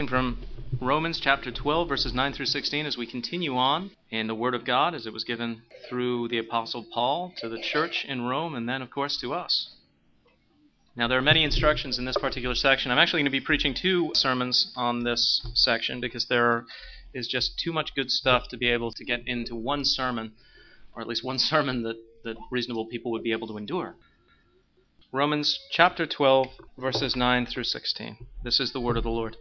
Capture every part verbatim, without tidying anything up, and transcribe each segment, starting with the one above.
reading from Romans chapter twelve, verses nine through sixteen, as we continue on in the Word of God as it was given through the Apostle Paul to the church in Rome and then, of course, to us. Now, there are many instructions in this particular section. I'm actually going to be preaching two sermons on this section because there is just too much good stuff to be able to get into one sermon, or at least one sermon that, that reasonable people would be able to endure. Romans chapter twelve, verses nine through sixteen. This is the word of the Lord.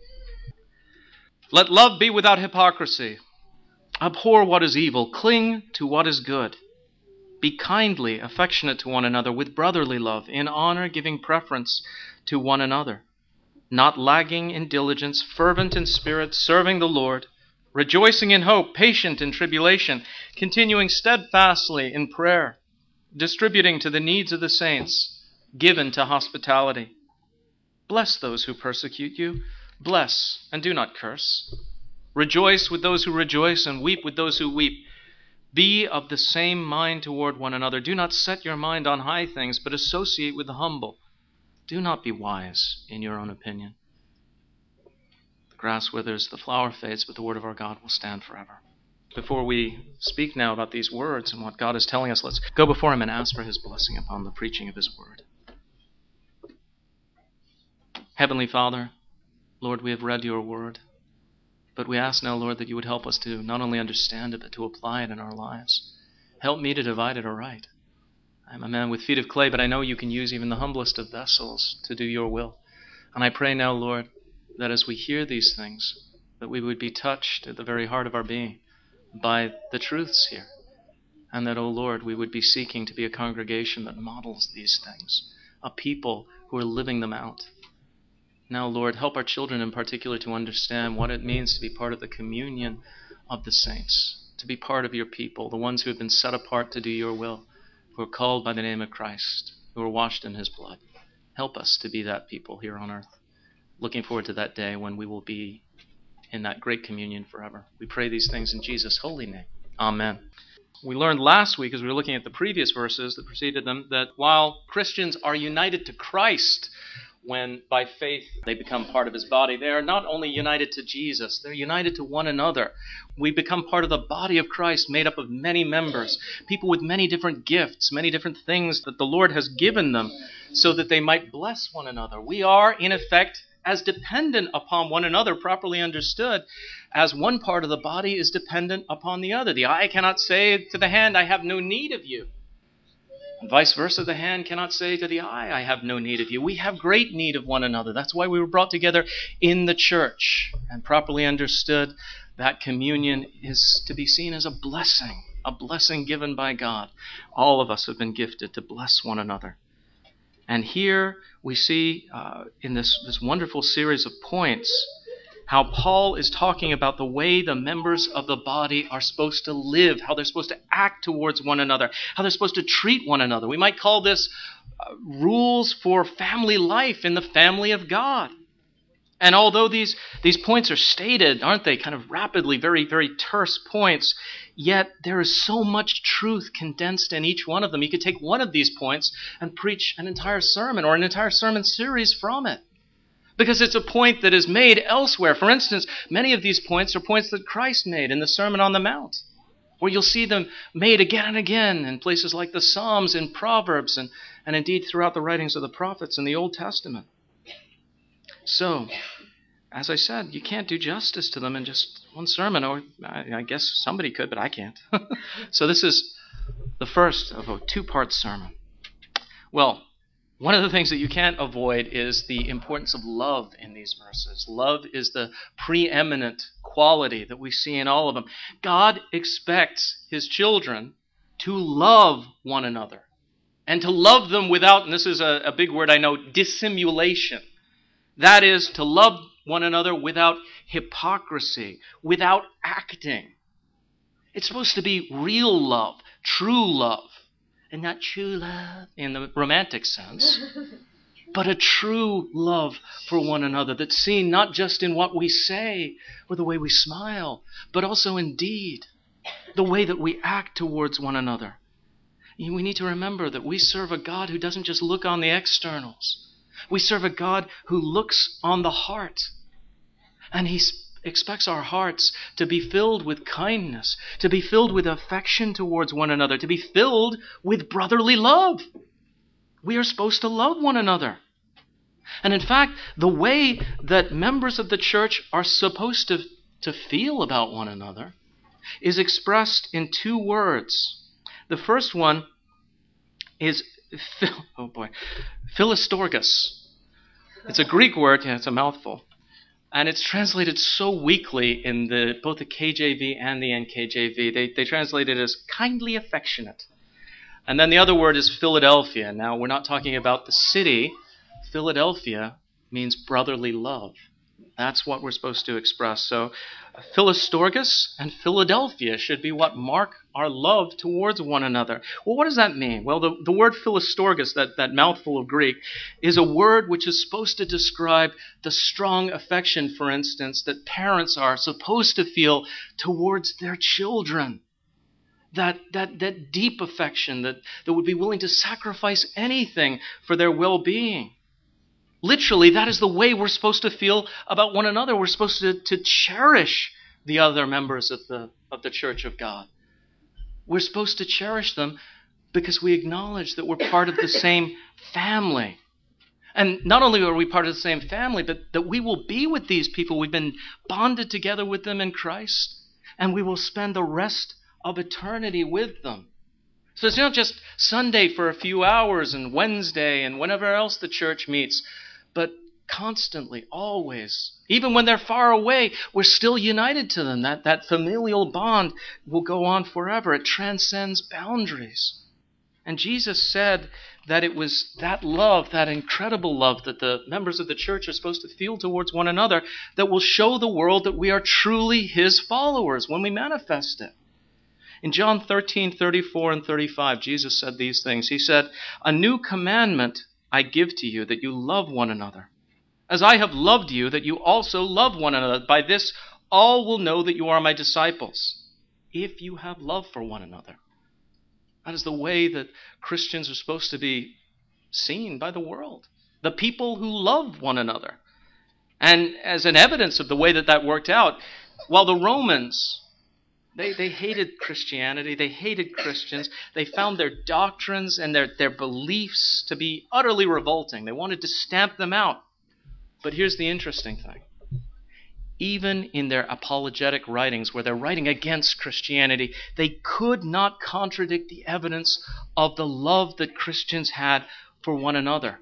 Let love be without hypocrisy. Abhor what is evil. Cling to what is good. Be kindly affectionate to one another with brotherly love, in honor giving preference to one another. Not lagging in diligence, fervent in spirit, serving the Lord, rejoicing in hope, patient in tribulation, continuing steadfastly in prayer, distributing to the needs of the saints, given to hospitality. Bless those who persecute you. Bless and do not curse. Rejoice with those who rejoice and weep with those who weep. Be of the same mind toward one another. Do not set your mind on high things, but associate with the humble. Do not be wise in your own opinion. The grass withers, the flower fades, but the word of our God will stand forever. Before we speak now about these words and what God is telling us, let's go before Him and ask for His blessing upon the preaching of His word. Heavenly Father, Lord, we have read your word, but we ask now, Lord, that you would help us to not only understand it, but to apply it in our lives. Help me to divide it aright. I'm a man with feet of clay, but I know you can use even the humblest of vessels to do your will. And I pray now, Lord, that as we hear these things, that we would be touched at the very heart of our being by the truths here. And that, O Lord, we would be seeking to be a congregation that models these things, a people who are living them out. Now, Lord, help our children in particular to understand what it means to be part of the communion of the saints, to be part of your people, the ones who have been set apart to do your will, who are called by the name of Christ, who are washed in his blood. Help us to be that people here on earth. Looking forward to that day when we will be in that great communion forever. We pray these things in Jesus' holy name. Amen. We learned last week, as we were looking at the previous verses that preceded them, that while Christians are united to Christ, when by faith they become part of his body, they are not only united to Jesus, they're united to one another. We become part of the body of Christ, made up of many members, people with many different gifts, many different things that the Lord has given them so that they might bless one another. We are, in effect, as dependent upon one another, properly understood, as one part of the body is dependent upon the other. The eye cannot say to the hand, I have no need of you. And vice versa, the hand cannot say to the eye, I have no need of you. We have great need of one another. That's why we were brought together in the church. And properly understood, that communion is to be seen as a blessing, a blessing given by God. All of us have been gifted to bless one another. And here we see uh, in this, this wonderful series of points how Paul is talking about the way the members of the body are supposed to live, how they're supposed to act towards one another, how they're supposed to treat one another. We might call this uh, rules for family life in the family of God. And although these, these points are stated, aren't they, kind of rapidly, very, very terse points, yet there is so much truth condensed in each one of them. You could take one of these points and preach an entire sermon or an entire sermon series from it, because it's a point that is made elsewhere. For instance, many of these points are points that Christ made in the Sermon on the Mount, where you'll see them made again and again in places like the Psalms and Proverbs, and, and indeed throughout the writings of the prophets in the Old Testament. So, as I said, you can't do justice to them in just one sermon, or I, I guess somebody could, but I can't. So this is the first of a two-part sermon. Well, one of the things that you can't avoid is the importance of love in these verses. Love is the preeminent quality that we see in all of them. God expects his children to love one another, and to love them without, and this is a, a big word I know, dissimulation. That is, to love one another without hypocrisy, without acting. It's supposed to be real love, true love. And not true love in the romantic sense, but a true love for one another that's seen not just in what we say or the way we smile, but also in deed, the way that we act towards one another. We need to remember that we serve a God who doesn't just look on the externals. We serve a God who looks on the heart. And he expects our hearts to be filled with kindness, to be filled with affection towards one another, to be filled with brotherly love. We are supposed to love one another. And in fact, the way that members of the church are supposed to, to feel about one another is expressed in two words. The first one is, oh boy, Philostorgus. It's a Greek word, yeah, it's a mouthful. And it's translated so weakly in the both the K J V and the N K J V. They, they translate it as kindly affectionate. And then the other word is Philadelphia. Now, we're not talking about the city. Philadelphia means brotherly love. That's what we're supposed to express. So Philostorgus and Philadelphia should be what mark our love towards one another. Well, what does that mean? Well, the, the word Philostorgus, that, that mouthful of Greek, is a word which is supposed to describe the strong affection, for instance, that parents are supposed to feel towards their children. That, that, that deep affection that, that would be willing to sacrifice anything for their well-being. Literally, that is the way we're supposed to feel about one another. We're supposed to, to cherish the other members of the, of the Church of God. We're supposed to cherish them because we acknowledge that we're part of the same family. And not only are we part of the same family, but that we will be with these people. We've been bonded together with them in Christ, and we will spend the rest of eternity with them. So it's not just Sunday for a few hours and Wednesday and whenever else the church meets, but constantly, always. Even when they're far away, we're still united to them. That, that familial bond will go on forever. It transcends boundaries. And Jesus said that it was that love, that incredible love that the members of the church are supposed to feel towards one another that will show the world that we are truly His followers when we manifest it. In John thirteen, thirty-four and thirty-five, Jesus said these things. He said, "A new commandment I give to you, that you love one another. As I have loved you, that you also love one another. By this all will know that you are my disciples, if you have love for one another." That is the way that Christians are supposed to be seen by the world. The people who love one another. And as an evidence of the way that that worked out, while the Romans, They, they hated Christianity. They hated Christians. They found their doctrines and their, their beliefs to be utterly revolting. They wanted to stamp them out. But here's the interesting thing. Even in their apologetic writings, where they're writing against Christianity, they could not contradict the evidence of the love that Christians had for one another.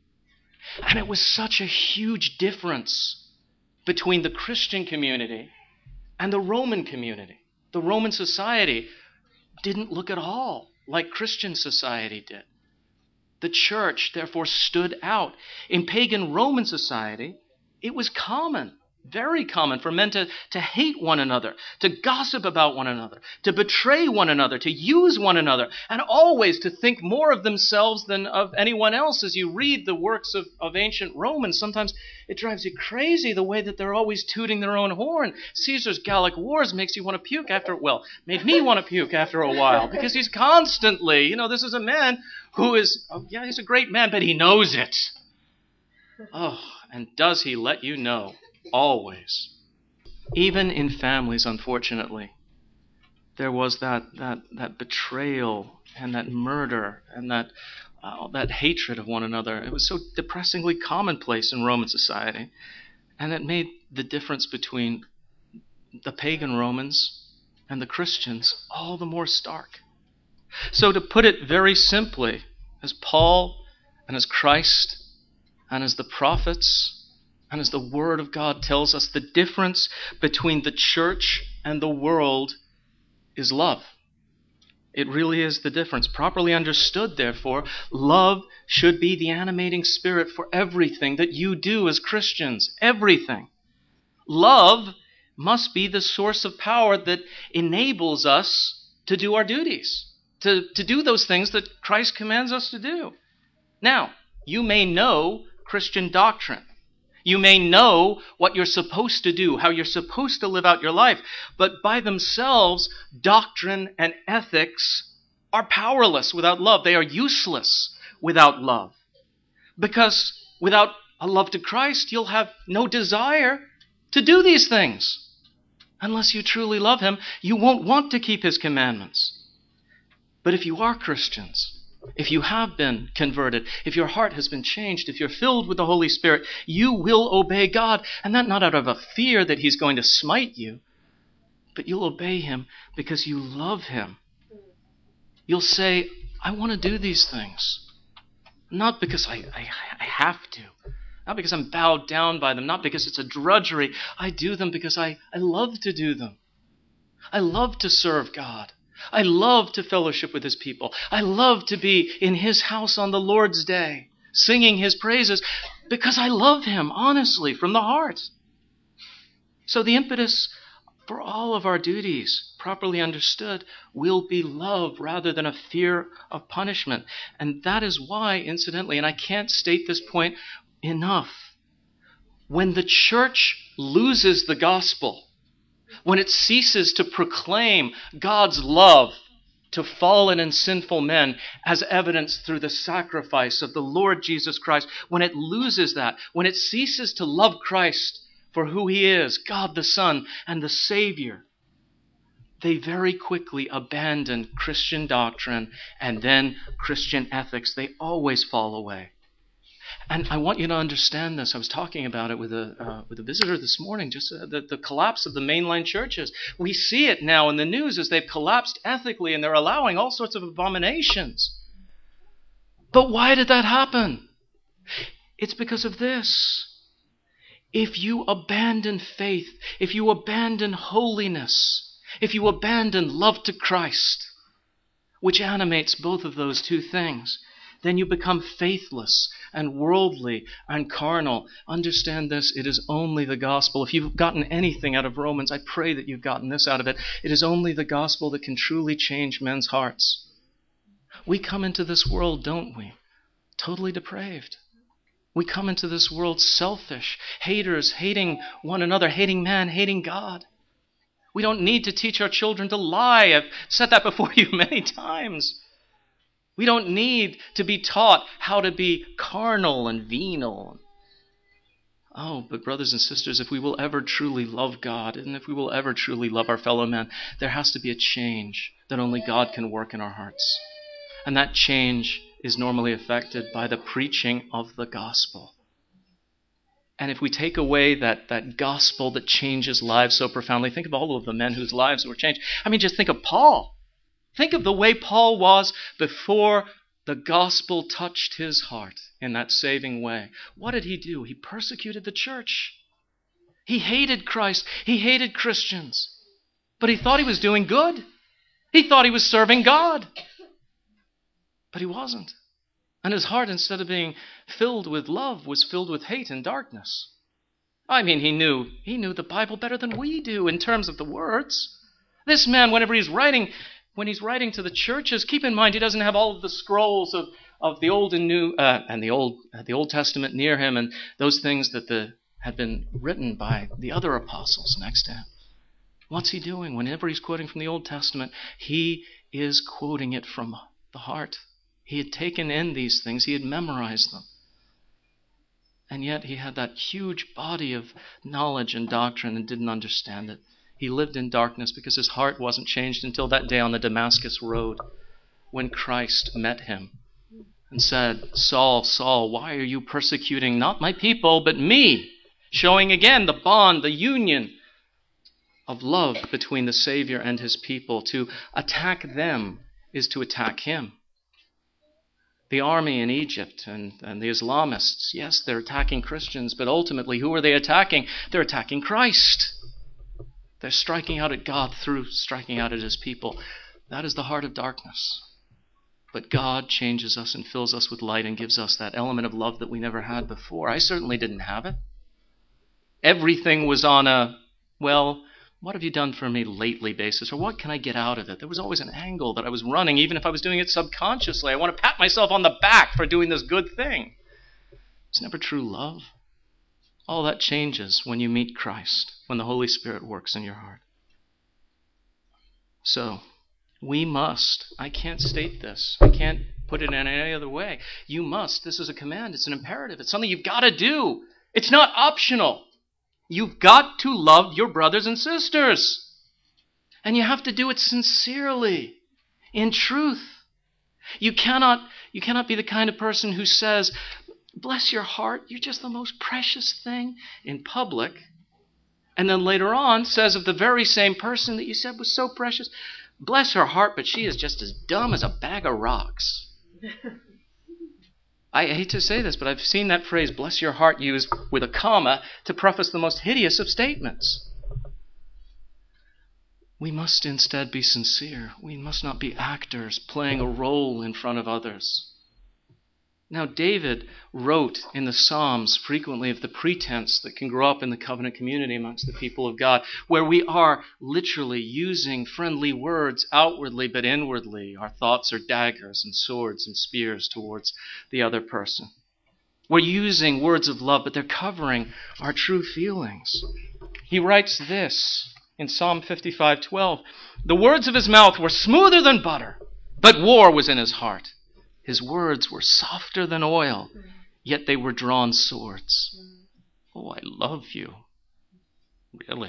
And it was such a huge difference between the Christian community and the Roman community. The Roman society didn't look at all like Christian society did. The church, therefore, stood out. In pagan Roman society, it was common, very common, for men to, to hate one another, to gossip about one another, to betray one another, to use one another, and always to think more of themselves than of anyone else. As you read the works of, of ancient Romans, sometimes it drives you crazy the way that they're always tooting their own horn. Caesar's Gallic Wars makes you want to puke after, well, made me want to puke after a while, because he's constantly, you know, this is a man who is, oh, yeah, he's a great man, but he knows it. Oh, and does he let you know? Always. Even in families, unfortunately, there was that that, that betrayal and that murder and that uh, that hatred of one another. It was so depressingly commonplace in Roman society. And it made the difference between the pagan Romans and the Christians all the more stark. So to put it very simply, as Paul and as Christ and as the prophets and as the Word of God tells us, the difference between the church and the world is love. It really is the difference. Properly understood, therefore, love should be the animating spirit for everything that you do as Christians. Everything. Love must be the source of power that enables us to do our duties, to, to do those things that Christ commands us to do. Now, you may know Christian doctrine. You may know what you're supposed to do, how you're supposed to live out your life, but by themselves, doctrine and ethics are powerless without love. They are useless without love. Because without a love to Christ, you'll have no desire to do these things. Unless you truly love him, you won't want to keep his commandments. But if you are Christians, if you have been converted, if your heart has been changed, if you're filled with the Holy Spirit, you will obey God. And that not out of a fear that he's going to smite you, but you'll obey him because you love him. You'll say, I want to do these things. Not because I, I, I have to. Not because I'm bowed down by them. Not because it's a drudgery. I do them because I, I love to do them. I love to serve God. I love to fellowship with his people. I love to be in his house on the Lord's day, singing his praises because I love him, honestly, from the heart. So the impetus for all of our duties, properly understood, will be love rather than a fear of punishment. And that is why, incidentally, and I can't state this point enough, when the church loses the gospel, when it ceases to proclaim God's love to fallen and sinful men as evidenced through the sacrifice of the Lord Jesus Christ, when it loses that, when it ceases to love Christ for who he is, God the Son and the Savior, they very quickly abandon Christian doctrine and then Christian ethics. They always fall away. And I want you to understand this. I was talking about it with a uh, with a visitor this morning, just uh, the, the collapse of the mainline churches. We see it now in the news as they've collapsed ethically and they're allowing all sorts of abominations. But why did that happen? It's because of this. If you abandon faith, if you abandon holiness, if you abandon love to Christ, which animates both of those two things, then you become faithless and worldly and carnal. Understand this, it is only the gospel. If you've gotten anything out of Romans, I pray that you've gotten this out of it. It is only the gospel that can truly change men's hearts. We come into this world, don't we? Totally depraved. We come into this world selfish, haters, hating one another, hating man, hating God. We don't need to teach our children to lie. I've said that before you many times. We don't need to be taught how to be carnal and venal. Oh, but brothers and sisters, if we will ever truly love God, and if we will ever truly love our fellow men, there has to be a change that only God can work in our hearts. And that change is normally affected by the preaching of the gospel. And if we take away that, that gospel that changes lives so profoundly, think of all of the men whose lives were changed. I mean, just think of Paul. Think of the way Paul was before the gospel touched his heart in that saving way. What did he do? He persecuted the church. He hated Christ. He hated Christians. But he thought he was doing good. He thought he was serving God. But he wasn't. And his heart, instead of being filled with love, was filled with hate and darkness. I mean, he knew, he knew the Bible better than we do in terms of the words. This man, whenever he's writing, when he's writing to the churches, keep in mind he doesn't have all of the scrolls of, of the Old and New uh, and the Old uh, the Old Testament near him, and those things that the had been written by the other apostles next to him. What's he doing? Whenever he's quoting from the Old Testament, he is quoting it from the heart. He had taken in these things. He had memorized them. And yet he had that huge body of knowledge and doctrine and didn't understand it. He lived in darkness because his heart wasn't changed until that day on the Damascus road when Christ met him and said, Saul, Saul, why are you persecuting not my people but me? Showing again the bond, the union of love between the Savior and his people. To attack them is to attack him. The army in Egypt and, and the Islamists, yes, they're attacking Christians, but ultimately, who are they attacking? They're attacking Christ. They're striking out at God through striking out at his people. That is the heart of darkness. But God changes us and fills us with light and gives us that element of love that we never had before. I certainly didn't have it. Everything was on a, well, what have you done for me lately basis, or what can I get out of it? There was always an angle that I was running, even if I was doing it subconsciously. I want to pat myself on the back for doing this good thing. It's never true love. All that changes when you meet Christ, when the Holy Spirit works in your heart. So, we must, I can't state this, I can't put it in any other way. You must, this is a command, it's an imperative, it's something you've got to do. It's not optional. You've got to love your brothers and sisters. And you have to do it sincerely, in truth. You cannot, you cannot be the kind of person who says, bless your heart, you're just the most precious thing in public. And then later on says of the very same person that you said was so precious, bless her heart, but she is just as dumb as a bag of rocks. I hate to say this, but I've seen that phrase, bless your heart, used with a comma to preface the most hideous of statements. We must instead be sincere. We must not be actors playing a role in front of others. Now, David wrote in the Psalms frequently of the pretense that can grow up in the covenant community amongst the people of God, where we are literally using friendly words outwardly, but inwardly our thoughts are daggers and swords and spears towards the other person. We're using words of love, but they're covering our true feelings. He writes this in Psalm fifty-five twelve, the words of his mouth were smoother than butter, but war was in his heart. His words were softer than oil, yet they were drawn swords. Oh, I love you. Really?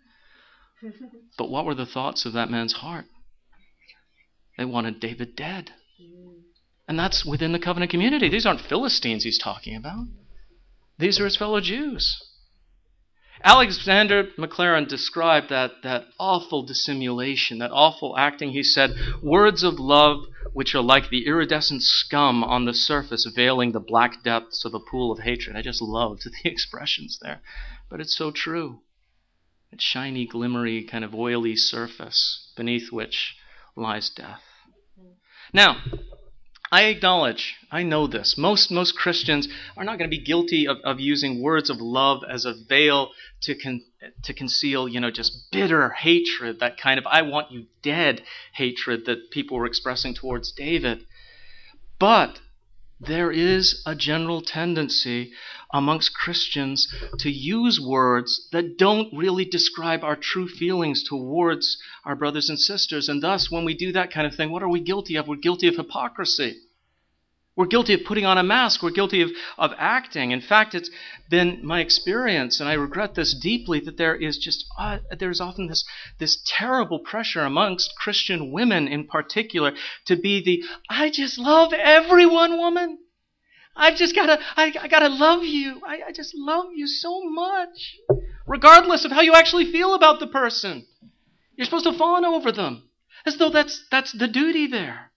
But what were the thoughts of that man's heart? They wanted David dead. And that's within the covenant community. These aren't Philistines he's talking about. These are his fellow Jews. Alexander Maclaren described that, that awful dissimulation, that awful acting. He said, words of love which are like the iridescent scum on the surface veiling the black depths of a pool of hatred. I just loved the expressions there. But it's so true. That shiny, glimmery, kind of oily surface beneath which lies death. Now, I acknowledge, I know this, most most Christians are not going to be guilty of, of using words of love as a veil to con, to conceal, you know, just bitter hatred, that kind of I want you dead hatred that people were expressing towards David. But there is a general tendency amongst Christians to use words that don't really describe our true feelings towards our brothers and sisters. And thus, when we do that kind of thing, what are we guilty of? We're guilty of hypocrisy. We're guilty of putting on a mask. We're guilty of, of acting. In fact, it's been my experience, and I regret this deeply, that there is just, uh, there's often this, this terrible pressure amongst Christian women in particular to be the, I just love everyone woman. I just gotta, I, I gotta love you. I, I just love you so much. Regardless of how you actually feel about the person. You're supposed to fawn over them. As though that's, that's the duty there.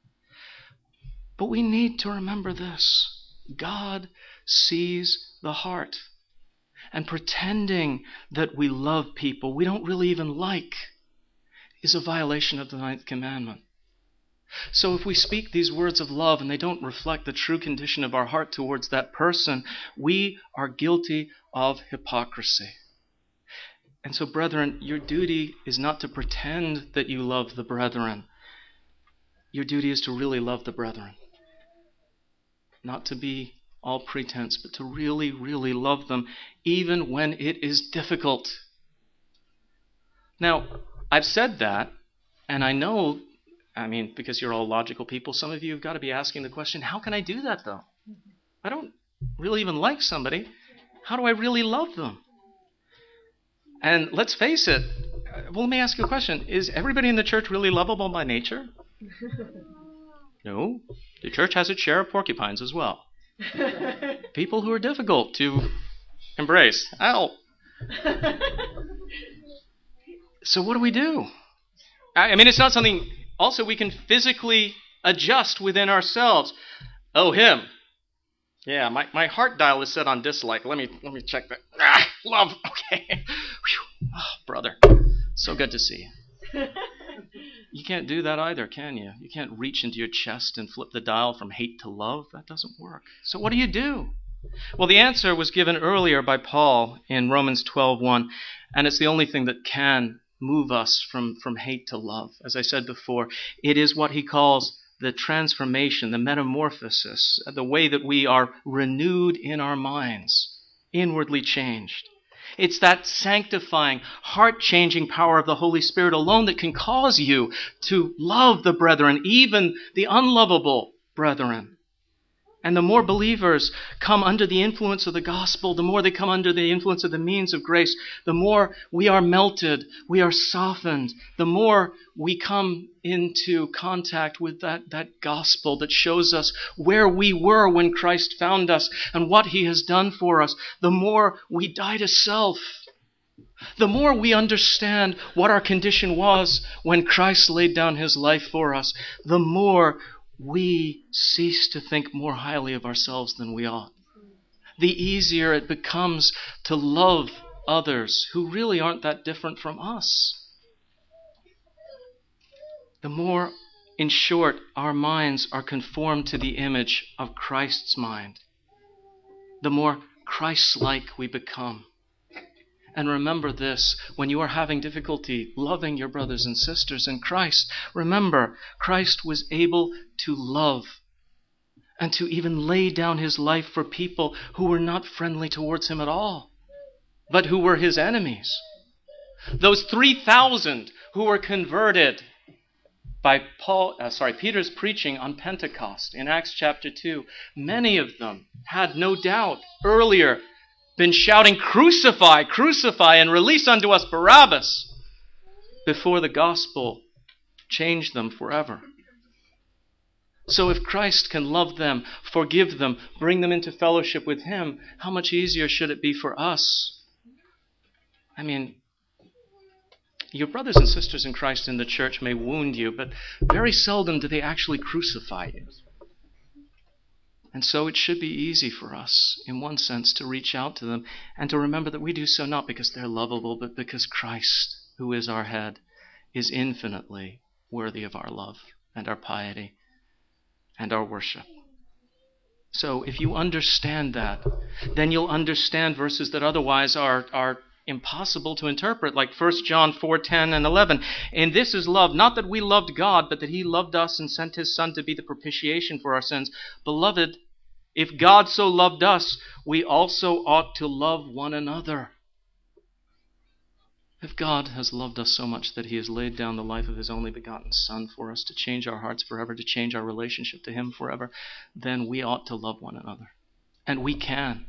But we need to remember this. God sees the heart. And pretending that we love people we don't really even like is a violation of the ninth commandment. So if we speak these words of love and they don't reflect the true condition of our heart towards that person, we are guilty of hypocrisy. And so, brethren, your duty is not to pretend that you love the brethren. Your duty is to really love the brethren. Not to be all pretense, but to really, really love them, even when it is difficult. Now, I've said that, and I know, I mean, because you're all logical people, some of you have got to be asking the question, how can I do that, though? I don't really even like somebody. How do I really love them? And let's face it, well, let me ask you a question. Is everybody in the church really lovable by nature? No. The church has its share of porcupines as well. People who are difficult to embrace. Ow. So what do we do? I mean, it's not something also we can physically adjust within ourselves. Oh, him. Yeah, my, my heart dial is set on dislike. Let me let me check that. Ah, love. Okay. Whew. Oh, brother. So good to see you. You can't do that either, can you? You can't reach into your chest and flip the dial from hate to love. That doesn't work. So what do you do? Well, the answer was given earlier by Paul in Romans twelve one, and it's the only thing that can move us from, from hate to love. As I said before, it is what he calls the transformation, the metamorphosis, the way that we are renewed in our minds, inwardly changed. It's that sanctifying, heart-changing power of the Holy Spirit alone that can cause you to love the brethren, even the unlovable brethren. And the more believers come under the influence of the gospel, the more they come under the influence of the means of grace, the more we are melted, we are softened, the more we come into contact with that, that gospel that shows us where we were when Christ found us and what he has done for us, the more we die to self. The more we understand what our condition was when Christ laid down his life for us, the more we cease to think more highly of ourselves than we ought. The easier it becomes to love others who really aren't that different from us. The more, in short, our minds are conformed to the image of Christ's mind, the more Christ-like we become. And remember this, when you are having difficulty loving your brothers and sisters in Christ, remember, Christ was able to love and to even lay down his life for people who were not friendly towards him at all, but who were his enemies. Those three thousand who were converted by Paul, uh, sorry, Peter's preaching on Pentecost in Acts chapter two, many of them had no doubt earlier been shouting, "Crucify, crucify, and release unto us Barabbas," before the gospel changed them forever. So if Christ can love them, forgive them, bring them into fellowship with him, how much easier should it be for us? I mean, your brothers and sisters in Christ in the church may wound you, but very seldom do they actually crucify you. And so it should be easy for us, in one sense, to reach out to them and to remember that we do so not because they're lovable, but because Christ, who is our head, is infinitely worthy of our love and our piety and our worship. So if you understand that, then you'll understand verses that otherwise are, are impossible to interpret, like First John four, ten and eleven. And this is love, not that we loved God, but that he loved us and sent his Son to be the propitiation for our sins. Beloved, if God so loved us, we also ought to love one another. If God has loved us so much that he has laid down the life of his only begotten Son for us to change our hearts forever, to change our relationship to him forever, then we ought to love one another. And we can.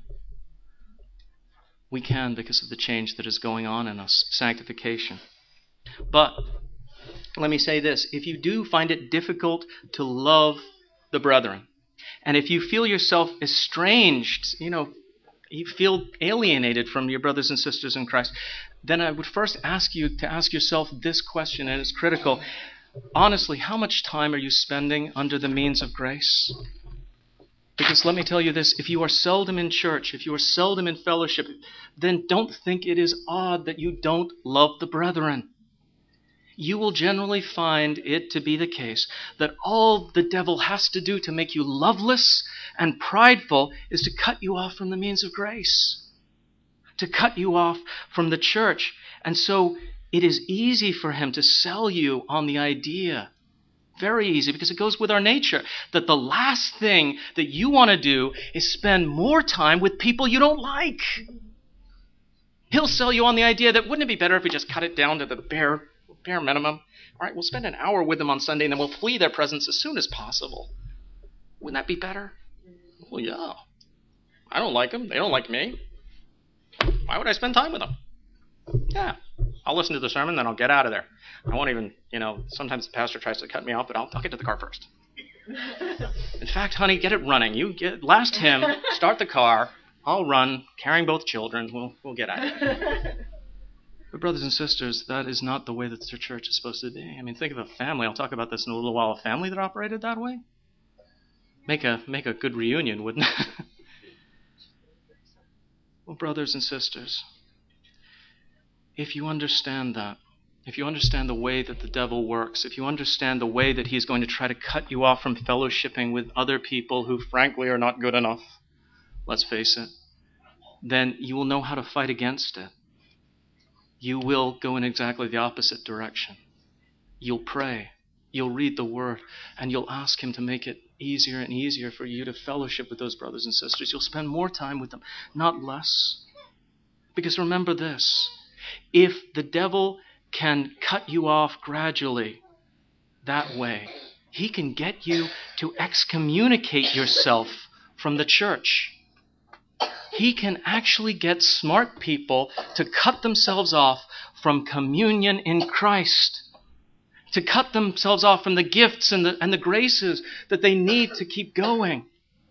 We can because of the change that is going on in us, sanctification. But let me say this, if you do find it difficult to love the brethren, and if you feel yourself estranged, you know, you feel alienated from your brothers and sisters in Christ, then I would first ask you to ask yourself this question, and it's critical. Honestly, how much time are you spending under the means of grace? Because let me tell you this, if you are seldom in church, if you are seldom in fellowship, then don't think it is odd that you don't love the brethren. You will generally find it to be the case that all the devil has to do to make you loveless and prideful is to cut you off from the means of grace, to cut you off from the church. And so it is easy for him to sell you on the idea, very easy, because it goes with our nature, that the last thing that you want to do is spend more time with people you don't like. He'll sell you on the idea that wouldn't it be better if we just cut it down to the bare, bare minimum? All right, we'll spend an hour with them on Sunday and then we'll flee their presence as soon as possible. Wouldn't that be better? Well, yeah. I don't like them. They don't like me. Why would I spend time with them? Yeah, I'll listen to the sermon, then I'll get out of there. I won't even, you know, sometimes the pastor tries to cut me off, but I'll, I'll get to the car first. In fact, honey, get it running. You get last hymn, start the car, I'll run, carrying both children, we'll, we'll get out of here. But brothers and sisters, that is not the way that the church is supposed to be. I mean, think of a family. I'll talk about this in a little while. A family that operated that way? Make a, make a good reunion, wouldn't it? Well, brothers and sisters, if you understand that, if you understand the way that the devil works, if you understand the way that he's going to try to cut you off from fellowshipping with other people who frankly are not good enough, let's face it, then you will know how to fight against it. You will go in exactly the opposite direction. You'll pray, you'll read the Word, and you'll ask him to make it easier and easier for you to fellowship with those brothers and sisters. You'll spend more time with them, not less. Because remember this, if the devil can cut you off gradually that way, he can get you to excommunicate yourself from the church. He can actually get smart people to cut themselves off from communion in Christ, to cut themselves off from the gifts and the, and the graces that they need to keep going.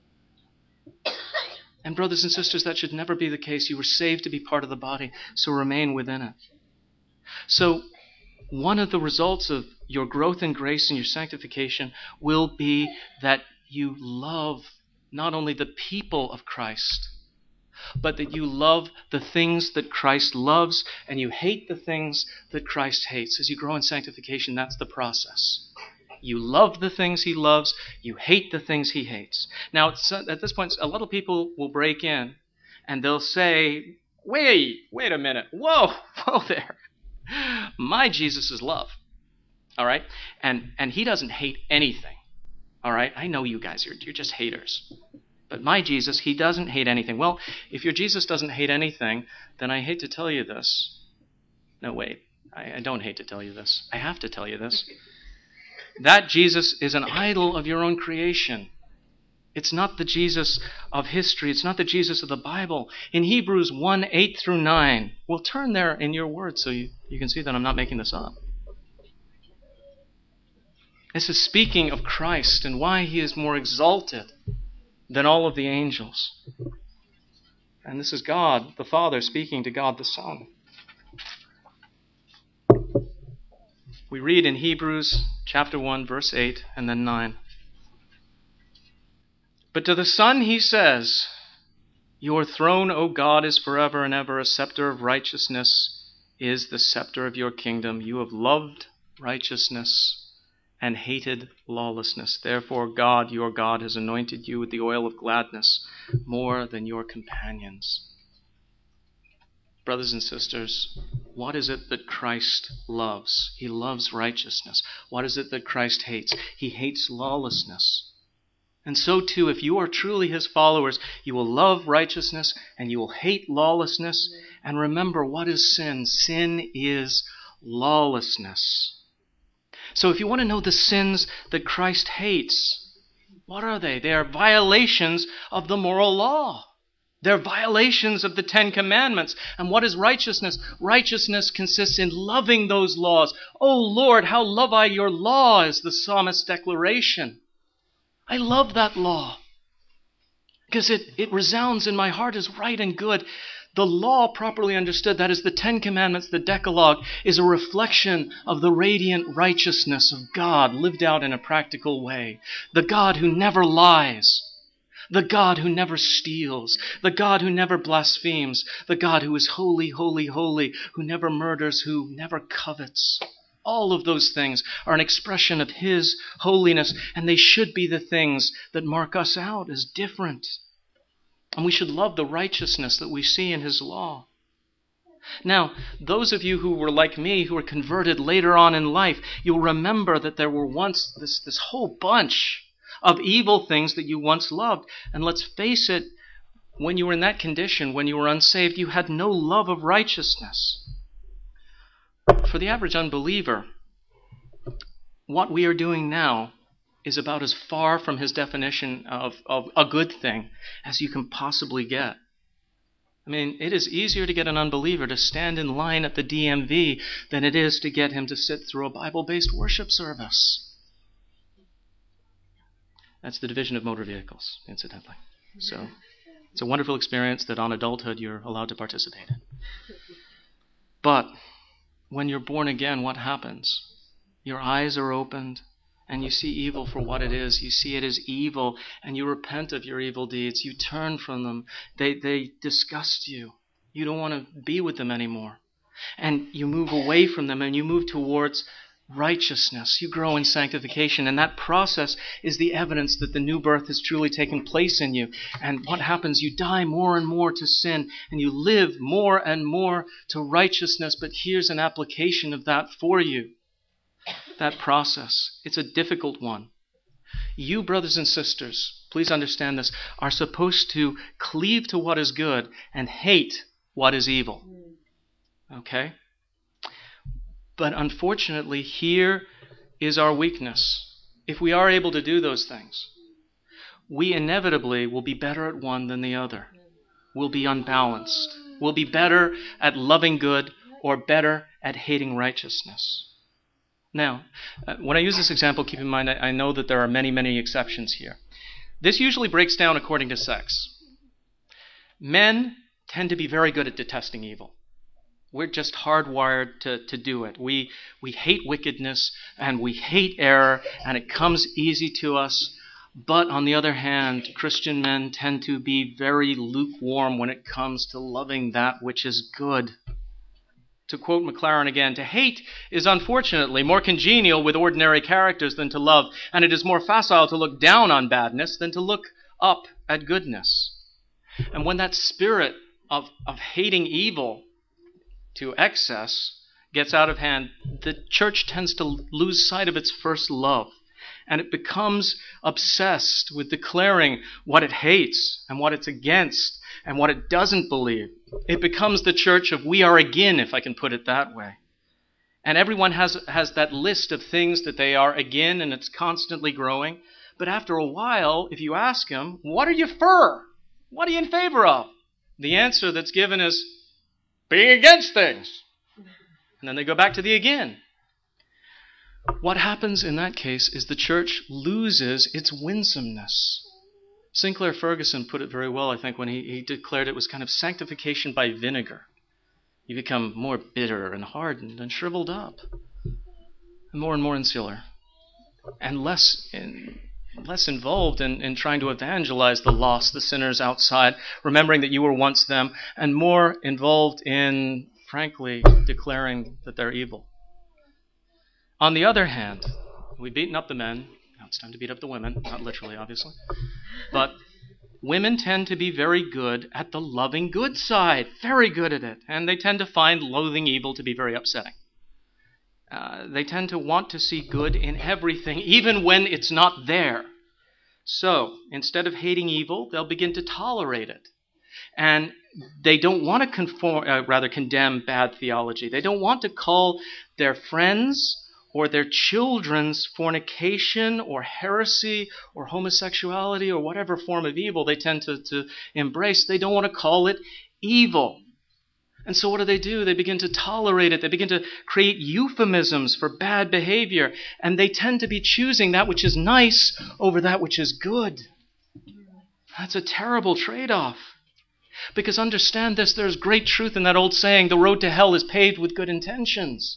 And brothers and sisters, that should never be the case. You were saved to be part of the body, so remain within it. So one of the results of your growth in grace and your sanctification will be that you love not only the people of Christ, but that you love the things that Christ loves and you hate the things that Christ hates. As you grow in sanctification, that's the process. You love the things he loves, you hate the things he hates. Now, at this point, a lot of people will break in and they'll say, wait, wait a minute, whoa, whoa there. My Jesus is love, all right? And and he doesn't hate anything, all right? I know you guys, you're, you're just haters. But my Jesus, he doesn't hate anything. Well, if your Jesus doesn't hate anything, then I hate to tell you this. No, wait, I, I don't hate to tell you this. I have to tell you this. That Jesus is an idol of your own creation. It's not the Jesus of history. It's not the Jesus of the Bible. In Hebrews one, eight through nine, we'll turn there in your words so you, you can see that I'm not making this up. This is speaking of Christ and why he is more exalted than all of the angels. And this is God, the Father, speaking to God, the Son. We read in Hebrews chapter one, verse eight, and then nine. But to the Son he says, your throne, O God, is forever and ever. A scepter of righteousness is the scepter of your kingdom. You have loved righteousness and hated lawlessness. Therefore, God, your God, has anointed you with the oil of gladness more than your companions. Brothers and sisters, what is it that Christ loves? He loves righteousness. What is it that Christ hates? He hates lawlessness. And so too, if you are truly his followers, you will love righteousness and you will hate lawlessness. And remember, what is sin? Sin is lawlessness. So if you want to know the sins that Christ hates, what are they? They are violations of the moral law. They're violations of the Ten Commandments. And what is righteousness? Righteousness consists in loving those laws. Oh Lord, how love I your law, is the psalmist's declaration. I love that law because it, it resounds in my heart as right and good. The law, properly understood, that is the Ten Commandments, the Decalogue, is a reflection of the radiant righteousness of God lived out in a practical way. The God who never lies. The God who never steals. The God who never blasphemes. The God who is holy, holy, holy, who never murders, who never covets. All of those things are an expression of his holiness, and they should be the things that mark us out as different. And we should love the righteousness that we see in his law. Now, those of you who were like me, who were converted later on in life, you'll remember that there were once this, this whole bunch of evil things that you once loved. And let's face it, when you were in that condition, when you were unsaved, you had no love of righteousness. For the average unbeliever, what we are doing now is about as far from his definition of, of a good thing as you can possibly get. I mean, it is easier to get an unbeliever to stand in line at the D M V than it is to get him to sit through a Bible-based worship service. That's the division of motor vehicles, incidentally. So it's a wonderful experience that on adulthood you're allowed to participate in. But when you're born again, what happens? Your eyes are opened, and you see evil for what it is. You see it as evil, and you repent of your evil deeds. You turn from them. They, they disgust you. You don't want to be with them anymore. And you move away from them, and you move towards righteousness. You grow in sanctification, and that process is the evidence that the new birth has truly taken place in you. And what happens? You die more and more to sin, and you live more and more to righteousness. But here's an application of that for you. That process. It's a difficult one. You, brothers and sisters, please understand this, are supposed to cleave to what is good and hate what is evil. Okay? But unfortunately, here is our weakness. If we are able to do those things, we inevitably will be better at one than the other. We'll be unbalanced. We'll be better at loving good or better at hating righteousness. Now, uh, when I use this example, keep in mind I, I know that there are many, many exceptions here. This usually breaks down according to sex. Men tend to be very good at detesting evil. We're just hardwired to, to do it. We, we hate wickedness and we hate error, and it comes easy to us. But on the other hand, Christian men tend to be very lukewarm when it comes to loving that which is good. To quote Maclaren again, to hate is unfortunately more congenial with ordinary characters than to love, and it is more facile to look down on badness than to look up at goodness. And when that spirit of, of hating evil to excess gets out of hand, the church tends to lose sight of its first love. And it becomes obsessed with declaring what it hates and what it's against and what it doesn't believe. It becomes the church of we are again, if I can put it that way. And everyone has, has that list of things that they are again, and it's constantly growing. But after a while, if you ask them, what are you for? What are you in favor of? The answer that's given is being against things. And then they go back to the again. What happens in that case is the church loses its winsomeness. Sinclair Ferguson put it very well, I think, when he, he declared it was kind of sanctification by vinegar. You become more bitter and hardened and shriveled up, and more and more insular, and less in, less involved in, in trying to evangelize the lost, the sinners outside, remembering that you were once them, and more involved in, frankly, declaring that they're evil. On the other hand, we've beaten up the men. Now it's time to beat up the women. Not literally, obviously. But women tend to be very good at the loving good side. Very good at it. And they tend to find loathing evil to be very upsetting. Uh, they tend to want to see good in everything, even when it's not there. So, instead of hating evil, they'll begin to tolerate it. And they don't want to conform, uh, rather condemn bad theology. They don't want to call their friends or their children's fornication or heresy or homosexuality or whatever form of evil they tend to, to embrace. They don't want to call it evil. And so what do they do? They begin to tolerate it. They begin to create euphemisms for bad behavior. And they tend to be choosing that which is nice over that which is good. That's a terrible trade-off. Because understand this, there's great truth in that old saying, the road to hell is paved with good intentions.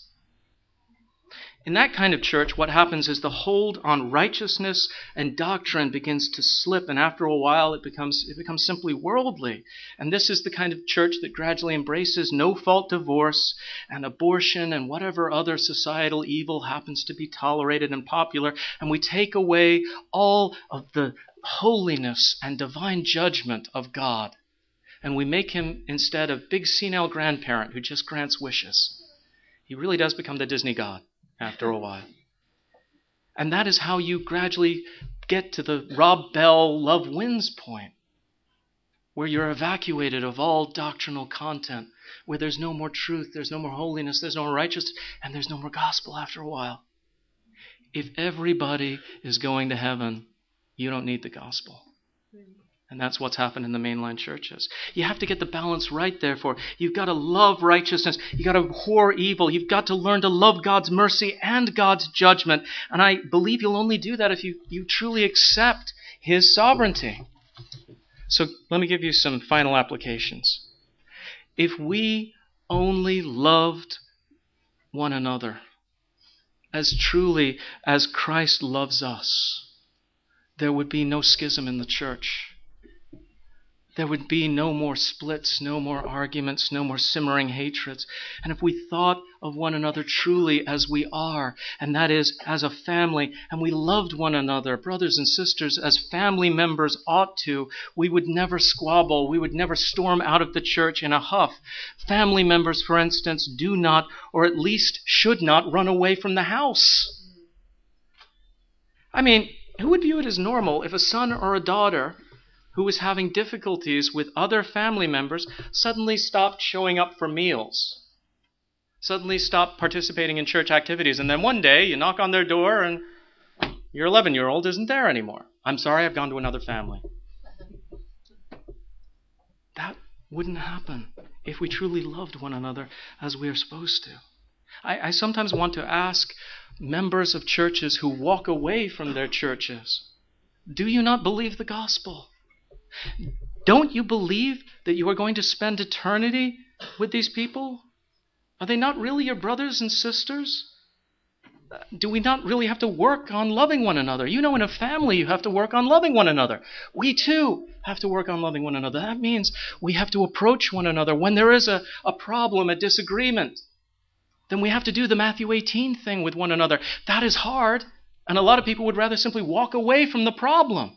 In that kind of church, what happens is the hold on righteousness and doctrine begins to slip, and after a while it becomes it becomes simply worldly. And this is the kind of church that gradually embraces no-fault divorce and abortion and whatever other societal evil happens to be tolerated and popular, and we take away all of the holiness and divine judgment of God. And we make him, instead, a big senile grandparent who just grants wishes. He really does become the Disney god after a while. And that is how you gradually get to the Rob Bell love wins point, where you're evacuated of all doctrinal content, where there's no more truth, there's no more holiness, there's no more righteousness, and there's no more gospel after a while. If everybody is going to heaven, you don't need the gospel. And that's what's happened in the mainline churches. You have to get the balance right, therefore. You've got to love righteousness. You've got to abhor evil. You've got to learn to love God's mercy and God's judgment. And I believe you'll only do that if you, you truly accept his sovereignty. So let me give you some final applications. If we only loved one another as truly as Christ loves us, there would be no schism in the church. There would be no more splits, no more arguments, no more simmering hatreds. And if we thought of one another truly as we are, and that is as a family, and we loved one another, brothers and sisters, as family members ought to, we would never squabble. We would never storm out of the church in a huff. Family members, for instance, do not, or at least should not, run away from the house. I mean, who would view it as normal if a son or a daughter who was having difficulties with other family members suddenly stopped showing up for meals, suddenly stopped participating in church activities, and then one day you knock on their door and your eleven-year-old isn't there anymore? I'm sorry, I've gone to another family. That wouldn't happen if we truly loved one another as we are supposed to. I, I sometimes want to ask members of churches who walk away from their churches, do you not believe the gospel? Don't you believe that you are going to spend eternity with these people? Are they not really your brothers and sisters? Do we not really have to work on loving one another? You know, in a family, you have to work on loving one another. We too have to work on loving one another. That means we have to approach one another when there is a, a problem, a disagreement. Then we have to do the Matthew eighteen thing with one another. That is hard, and a lot of people would rather simply walk away from the problem.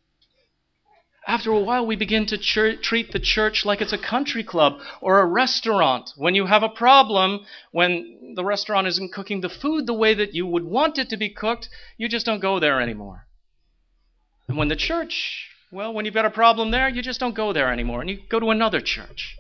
After a while, we begin to ch- treat the church like it's a country club or a restaurant. When you have a problem, when the restaurant isn't cooking the food the way that you would want it to be cooked, you just don't go there anymore. And when the church, well, when you've got a problem there, you just don't go there anymore, and you go to another church.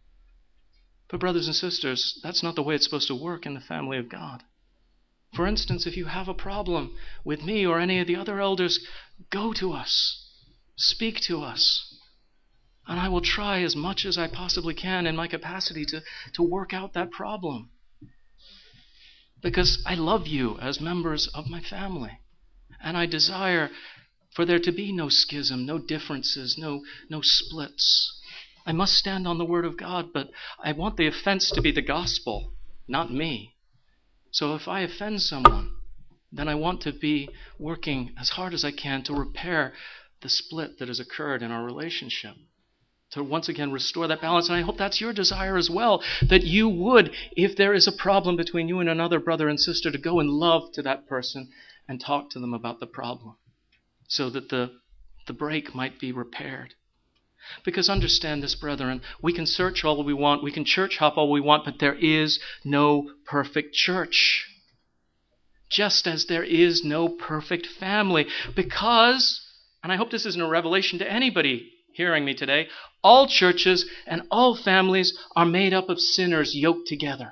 But brothers and sisters, that's not the way it's supposed to work in the family of God. For instance, if you have a problem with me or any of the other elders, go to us. Speak to us. And I will try as much as I possibly can in my capacity to, to work out that problem. Because I love you as members of my family. And I desire for there to be no schism, no differences, no, no splits. I must stand on the Word of God, but I want the offense to be the gospel, not me. So if I offend someone, then I want to be working as hard as I can to repair the split that has occurred in our relationship, to once again restore that balance. And I hope that's your desire as well, that you would, if there is a problem between you and another brother and sister, to go in love to that person and talk to them about the problem so that the, the break might be repaired. Because understand this, brethren, we can search all we want, we can church hop all we want, but there is no perfect church. Just as there is no perfect family. Because, and I hope this isn't a revelation to anybody hearing me today, all churches and all families are made up of sinners yoked together.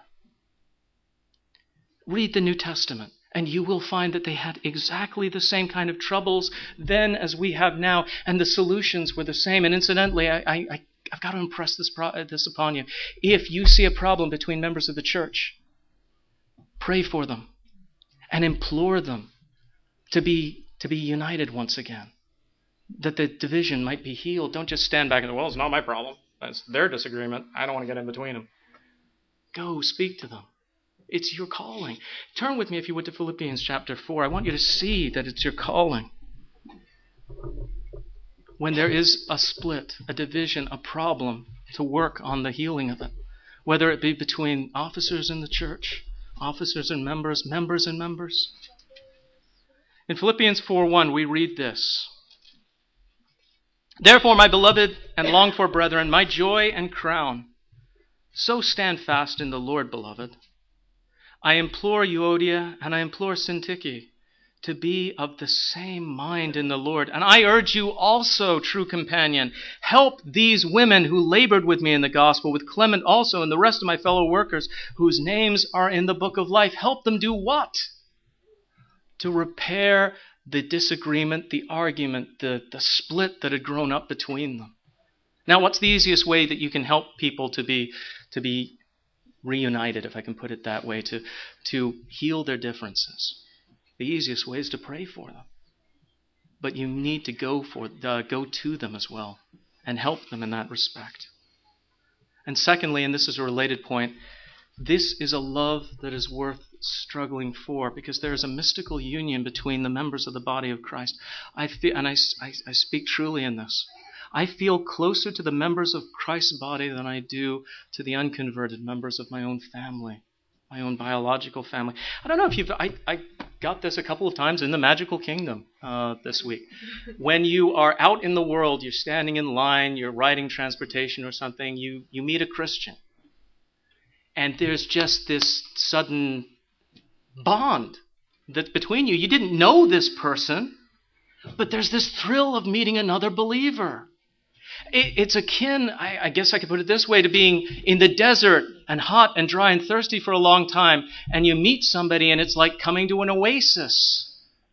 Read the New Testament, and you will find that they had exactly the same kind of troubles then as we have now, and the solutions were the same. And incidentally, I, I, I've got to impress this, this upon you. If you see a problem between members of the church, pray for them and implore them to be, to be united once again, that the division might be healed. Don't just stand back and say, well, it's not my problem. That's their disagreement. I don't want to get in between them. Go speak to them. It's your calling. Turn with me, if you would, to Philippians chapter four. I want you to see that it's your calling. When there is a split, a division, a problem, to work on the healing of it, whether it be between officers in the church, officers and members, members and members. In Philippians four one, we read this. Therefore, my beloved and longed for brethren, my joy and crown, so stand fast in the Lord, beloved. I implore Euodia and I implore Syntyche to be of the same mind in the Lord. And I urge you also, true companion, help these women who labored with me in the gospel, with Clement also and the rest of my fellow workers whose names are in the book of life. Help them do what? To repair the disagreement, the argument, the, the split that had grown up between them. Now, what's the easiest way that you can help people to be to be reunited, if I can put it that way, to, to heal their differences? The easiest way is to pray for them. But you need to go for uh, go to them as well and help them in that respect. And secondly, and this is a related point, this is a love that is worth struggling for, because there is a mystical union between the members of the body of Christ. I feel, and I, I, I speak truly in this. I feel closer to the members of Christ's body than I do to the unconverted members of my own family, my own biological family. I don't know if you've, I, I got this a couple of times in the Magical Kingdom uh, this week. When you are out in the world, you're standing in line, you're riding transportation or something, you, you meet a Christian. And there's just this sudden bond that's between you. You didn't know this person, but there's this thrill of meeting another believer. It's akin, I guess I could put it this way, to being in the desert and hot and dry and thirsty for a long time, and you meet somebody and it's like coming to an oasis.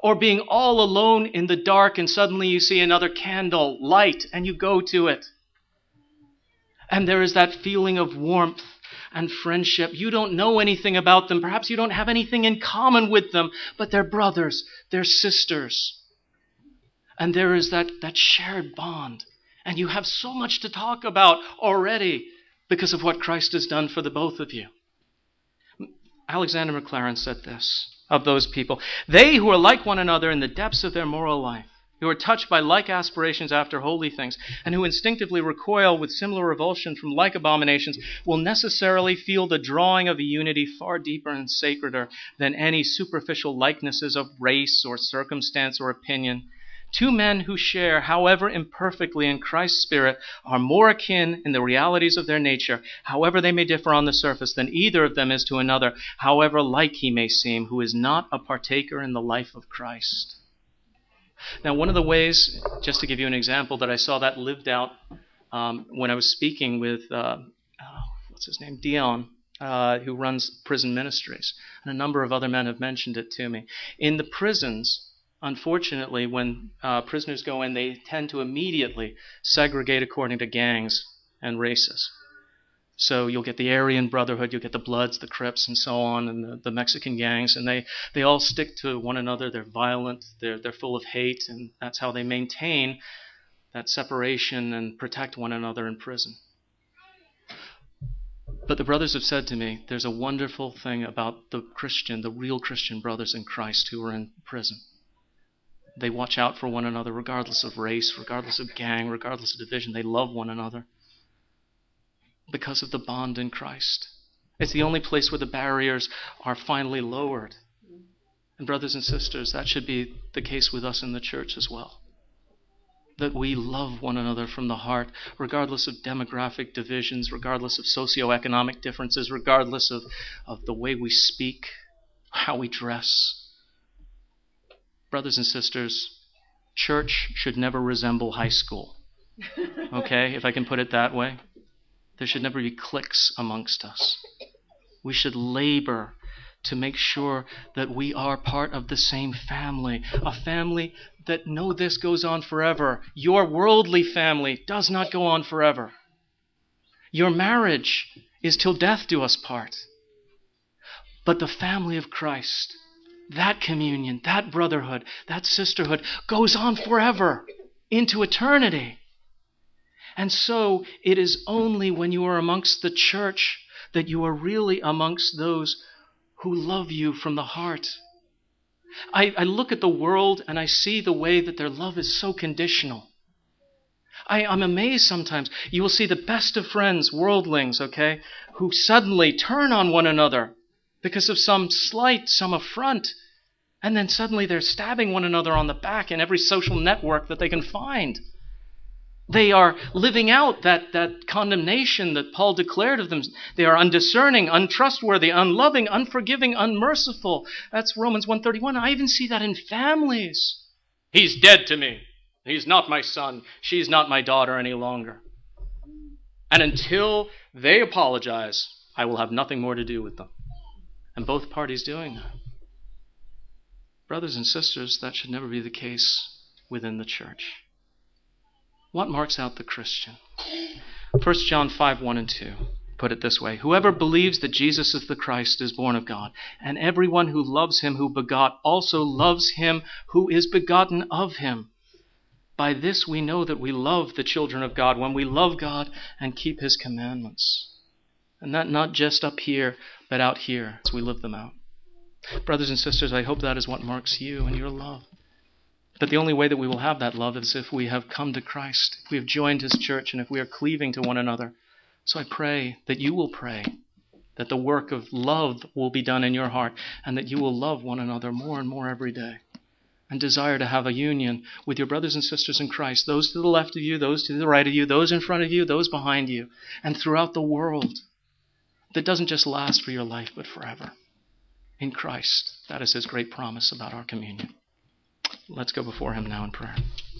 or being all alone in the dark and suddenly you see another candle light and you go to it. And there is that feeling of warmth and friendship. You don't know anything about them. Perhaps you don't have anything in common with them, but they're brothers, they're sisters. And there is that, that shared bond. And you have so much to talk about already because of what Christ has done for the both of you. Alexander Maclaren said this of those people: they who are like one another in the depths of their moral life, who are touched by like aspirations after holy things, and who instinctively recoil with similar revulsion from like abominations, will necessarily feel the drawing of a unity far deeper and sacreder than any superficial likenesses of race or circumstance or opinion. Two men who share, however imperfectly, in Christ's Spirit are more akin in the realities of their nature, however they may differ on the surface, than either of them is to another, however like he may seem, who is not a partaker in the life of Christ. Now, one of the ways, just to give you an example, that I saw that lived out um, when I was speaking with, uh, oh, what's his name, Dion, uh, who runs prison ministries, and a number of other men have mentioned it to me. In the prisons, unfortunately, when uh, prisoners go in, they tend to immediately segregate according to gangs and races. So you'll get the Aryan Brotherhood, you'll get the Bloods, the Crips, and so on, and the, the Mexican gangs, and they, they all stick to one another. They're violent, they're, they're full of hate, and that's how they maintain that separation and protect one another in prison. But the brothers have said to me, there's a wonderful thing about the Christian, the real Christian brothers in Christ who are in prison. They watch out for one another regardless of race, regardless of gang, regardless of division. They love one another because of the bond in Christ. It's the only place where the barriers are finally lowered. And brothers and sisters, that should be the case with us in the church as well. That we love one another from the heart, regardless of demographic divisions, regardless of socioeconomic differences, regardless of, of the way we speak, how we dress. Brothers and sisters, church should never resemble high school. Okay, if I can put it that way. There should never be cliques amongst us. We should labor to make sure that we are part of the same family. A family that, know this, goes on forever. Your worldly family does not go on forever. Your marriage is till death do us part. But the family of Christ, that communion, that brotherhood, that sisterhood goes on forever into eternity. And so it is only when you are amongst the church that you are really amongst those who love you from the heart. I, I look at the world and I see the way that their love is so conditional. I, I'm amazed sometimes. You will see the best of friends, worldlings, okay, who suddenly turn on one another because of some slight, some affront. And then suddenly they're stabbing one another on the back in every social network that they can find. They are living out that, that condemnation that Paul declared of them. They are undiscerning, untrustworthy, unloving, unforgiving, unmerciful. That's Romans one thirty-one. I even see that in families. He's dead to me. He's not my son. She's not my daughter any longer. And until they apologize, I will have nothing more to do with them. And both parties doing that. Brothers and sisters, that should never be the case within the church. What marks out the Christian? First John five, one and two put it this way: whoever believes that Jesus is the Christ is born of God, and everyone who loves him who begot also loves him who is begotten of him. By this we know that we love the children of God, when we love God and keep his commandments. And that not just up here, but out here as we live them out. Brothers and sisters, I hope that is what marks you and your love. That the only way that we will have that love is if we have come to Christ, if we have joined his church, and if we are cleaving to one another. So I pray that you will pray, that the work of love will be done in your heart, and that you will love one another more and more every day, and desire to have a union with your brothers and sisters in Christ, those to the left of you, those to the right of you, those in front of you, those behind you, and throughout the world, that doesn't just last for your life, but forever. In Christ, that is his great promise about our communion. Let's go before him now in prayer.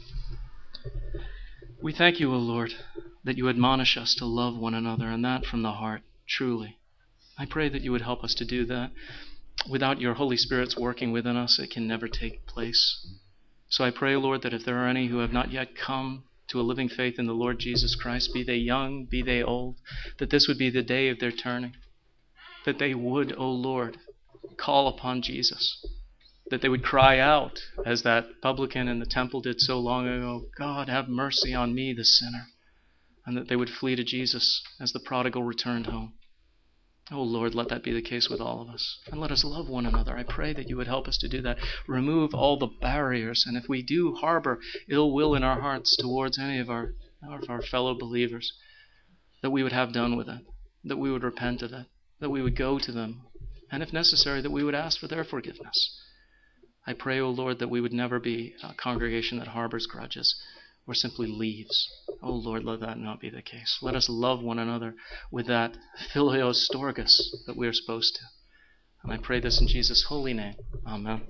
We thank you, O Lord, that you admonish us to love one another, and that from the heart, truly. I pray that you would help us to do that. without your Holy Spirit's working within us, it can never take place. So I pray, Lord, that if there are any who have not yet come to a living faith in the Lord Jesus Christ, be they young, be they old, that this would be the day of their turning. That they would, O Lord, call upon Jesus. That they would cry out, as that publican in the temple did so long ago, God, have mercy on me, the sinner. And that they would flee to Jesus as the prodigal returned home. Oh Lord, let that be the case with all of us. And let us love one another. I pray that you would help us to do that. Remove all the barriers. And if we do harbor ill will in our hearts towards any of our, of our fellow believers, that we would have done with it. That we would repent of it. That we would go to them. And if necessary, that we would ask for their forgiveness. I pray, O Lord, that we would never be a congregation that harbors grudges or simply leaves. Oh Lord, let that not be the case. Let us love one another with that phileo storgis that we are supposed to. And I pray this in Jesus' holy name. Amen.